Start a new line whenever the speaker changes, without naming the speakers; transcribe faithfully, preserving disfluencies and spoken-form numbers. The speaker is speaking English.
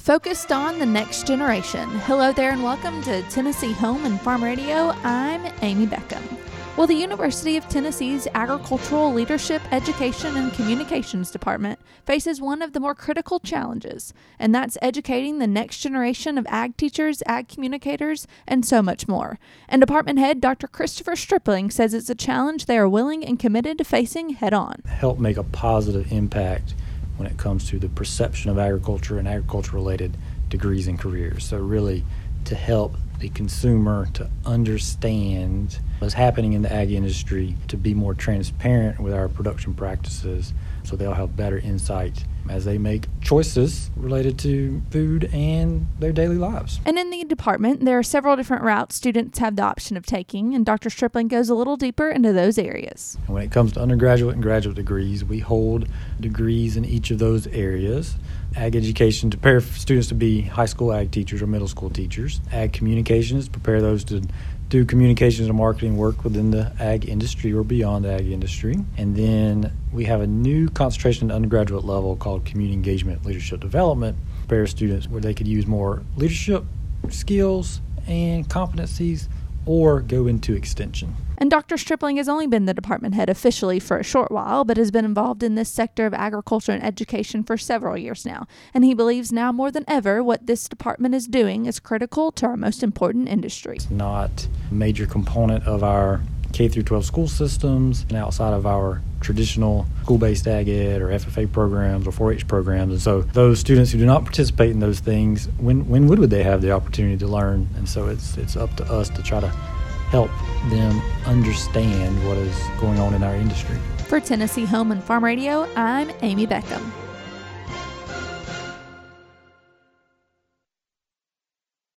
Focused on the next generation. Hello there and welcome to Tennessee Home and Farm Radio. I'm Amy Beckham. Well, the University of Tennessee's Agricultural Leadership, Education, and Communications Department faces one of the more critical challenges, and that's educating the next generation of ag teachers, ag communicators, and so much more. And Department Head Doctor Christopher Stripling says it's a challenge they are willing and committed to facing head-on.
Help make a positive impact when it comes to the perception of agriculture and agriculture-related degrees and careers. So really to help the consumer to understand what's happening in the ag industry, to be more transparent with our production practices so they'll have better insight as they make choices related to food and their daily lives.
And in the department, there are several different routes students have the option of taking, and Doctor Stripling goes a little deeper into those areas.
And when it comes to undergraduate and graduate degrees, we hold degrees in each of those areas. Ag education to prepare students to be high school ag teachers or middle school teachers. Ag communications, prepare those to do communications and marketing work within the ag industry or beyond the ag industry. And then we have a new concentration at undergraduate level called community engagement leadership development, prepare students where they could use more leadership skills and competencies or go into extension.
And Doctor Stripling has only been the department head officially for a short while, but has been involved in this sector of agriculture and education for several years now. And he believes now more than ever what this department is doing is critical to our most important industry.
It's not a major component of our K through twelve school systems and outside of our traditional school-based ag ed or F F A programs or four H programs. And so those students who do not participate in those things, when when would they have the opportunity to learn? And so it's it's up to us to try to help them understand what is going on in our industry.
For Tennessee Home and Farm Radio, I'm Amy Beckham.